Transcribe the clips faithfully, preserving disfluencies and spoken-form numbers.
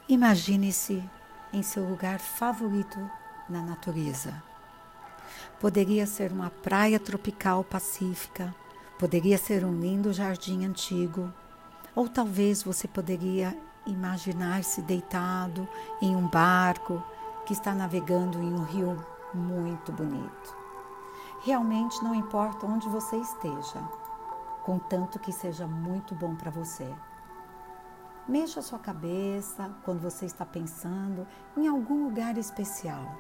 Imagine-se em seu lugar favorito na natureza. Poderia ser uma praia tropical pacífica, poderia ser um lindo jardim antigo, ou talvez você poderia imaginar-se deitado em um barco que está navegando em um rio muito bonito. Realmente não importa onde você esteja, contanto que seja muito bom para você. Mexa sua cabeça quando você está pensando em algum lugar especial.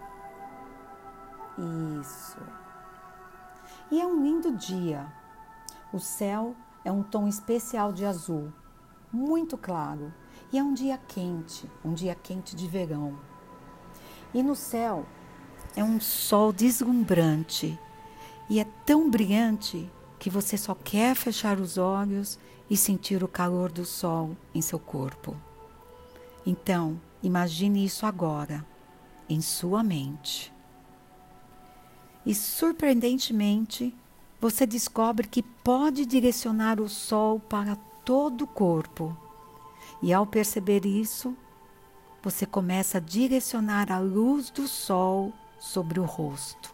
Isso. E é um lindo dia. O céu é um tom especial de azul, muito claro. E é um dia quente, um dia quente de verão. E no céu é um sol deslumbrante. E é tão brilhante que você só quer fechar os olhos e sentir o calor do sol em seu corpo. Então, imagine isso agora, em sua mente. E surpreendentemente, você descobre que pode direcionar o sol para todo o corpo. E ao perceber isso, você começa a direcionar a luz do sol sobre o rosto.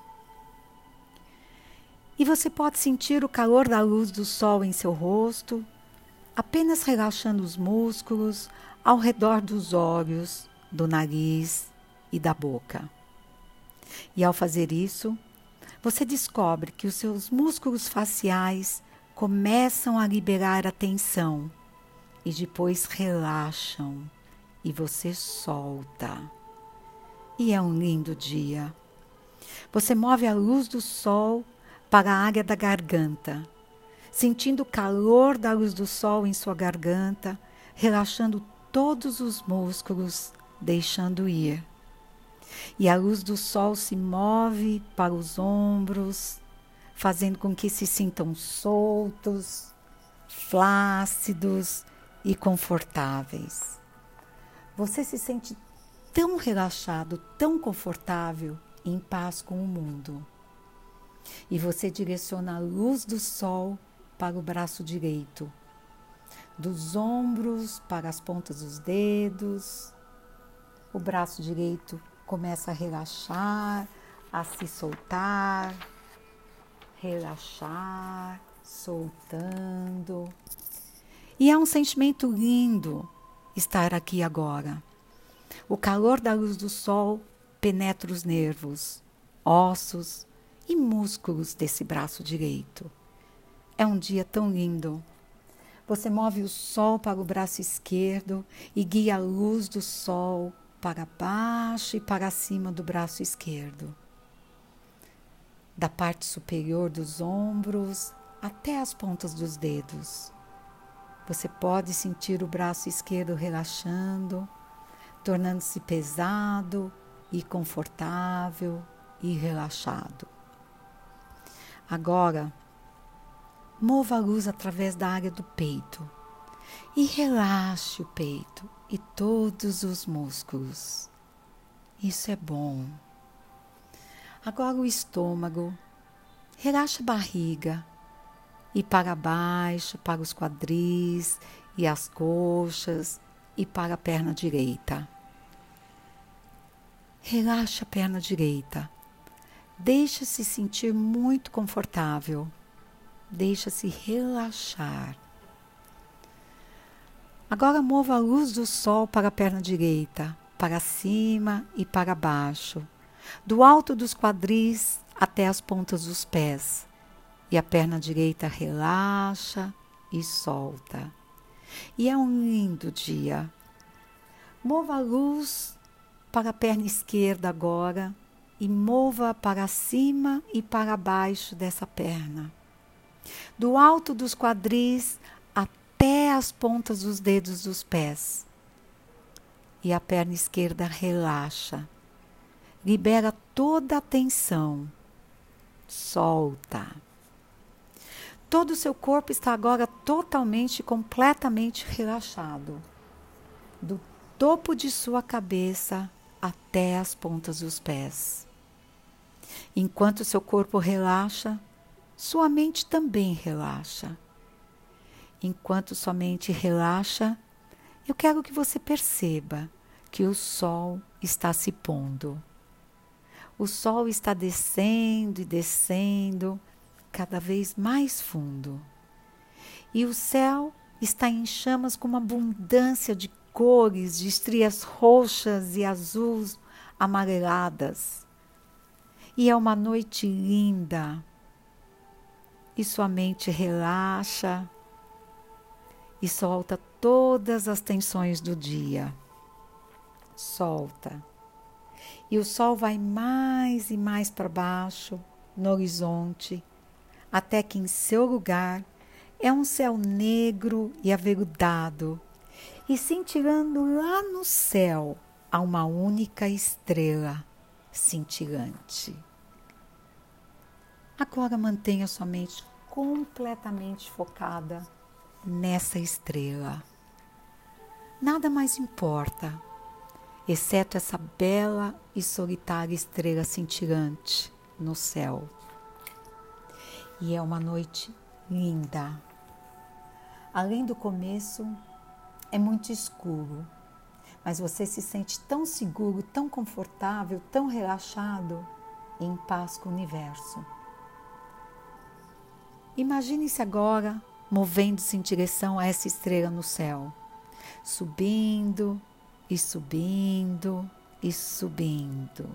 E você pode sentir o calor da luz do sol em seu rosto, apenas relaxando os músculos ao redor dos olhos, do nariz e da boca. E ao fazer isso, você descobre que os seus músculos faciais começam a liberar a tensão e depois relaxam e você solta. E é um lindo dia. Você move a luz do sol para a área da garganta, sentindo o calor da luz do sol em sua garganta, relaxando todos os músculos, deixando ir. E a luz do sol se move para os ombros, fazendo com que se sintam soltos, flácidos e confortáveis. Você se sente tão relaxado, tão confortável e em paz com o mundo. E você direciona a luz do sol para o braço direito, dos ombros para as pontas dos dedos. O braço direito começa a relaxar, a se soltar, relaxar, soltando. E é um sentimento lindo estar aqui agora. O calor da luz do sol penetra os nervos, ossos e músculos desse braço direito. É um dia tão lindo. Você move o sol para o braço esquerdo e guia a luz do sol para baixo e para cima do braço esquerdo. Da parte superior dos ombros até as pontas dos dedos. Você pode sentir o braço esquerdo relaxando, tornando-se pesado e confortável e relaxado. Agora, mova a luz através da área do peito e relaxe o peito e todos os músculos. Isso é bom. Agora o estômago, relaxa a barriga e para baixo, para os quadris e as coxas e para a perna direita. Relaxa a perna direita. Deixa-se sentir muito confortável. Deixa-se relaxar. Agora mova a luz do sol para a perna direita, para cima e para baixo, do alto dos quadris até as pontas dos pés. E a perna direita relaxa e solta. E é um lindo dia. Mova a luz para a perna esquerda agora e mova para cima e para baixo dessa perna. Do alto dos quadris até as pontas dos dedos dos pés. E a perna esquerda relaxa. Libera toda a tensão. Solta. Todo o seu corpo está agora totalmente, completamente relaxado. Do topo de sua cabeça até as pontas dos pés. Enquanto seu corpo relaxa, sua mente também relaxa. Enquanto sua mente relaxa, eu quero que você perceba que o sol está se pondo. O sol está descendo e descendo, cada vez mais fundo. E o céu está em chamas com uma abundância de cores, de estrias roxas e azuis amareladas. E é uma noite linda. E sua mente relaxa e solta todas as tensões do dia. Solta. E o sol vai mais e mais para baixo, no horizonte, até que em seu lugar é um céu negro e aveludado, e cintilando lá no céu há uma única estrela cintilante. Agora mantenha sua mente completamente focada nessa estrela. Nada mais importa, exceto essa bela e solitária estrela cintilante no céu. E é uma noite linda. Além do começo, é muito escuro, mas você se sente tão seguro, tão confortável, tão relaxado e em paz com o universo. Imagine-se agora movendo-se em direção a essa estrela no céu, subindo e subindo e subindo.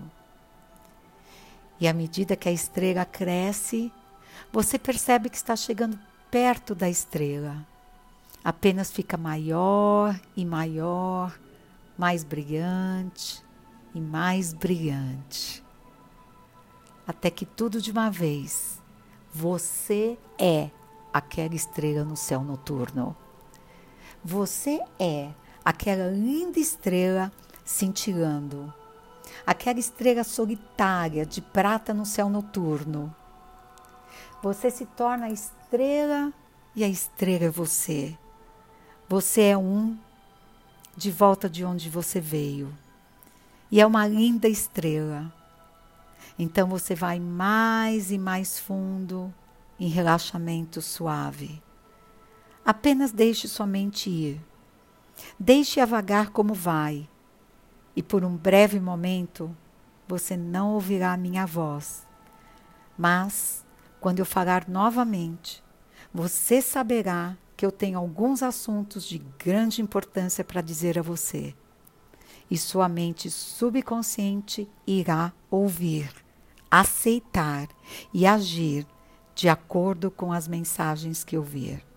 E à medida que a estrela cresce, você percebe que está chegando perto da estrela. Apenas fica maior e maior, mais brilhante e mais brilhante. Até que tudo de uma vez, você é aquela estrela no céu noturno. Você é aquela linda estrela cintilando, aquela estrela solitária de prata no céu noturno. Você se torna a estrela e a estrela é você. Você é um de volta de onde você veio. E é uma linda estrela. Então você vai mais e mais fundo em relaxamento suave. Apenas deixe sua mente ir. Deixe-a vagar como vai. E por um breve momento, você não ouvirá a minha voz. Mas, quando eu falar novamente, você saberá que eu tenho alguns assuntos de grande importância para dizer a você. E sua mente subconsciente irá ouvir, aceitar e agir de acordo com as mensagens que ouvir.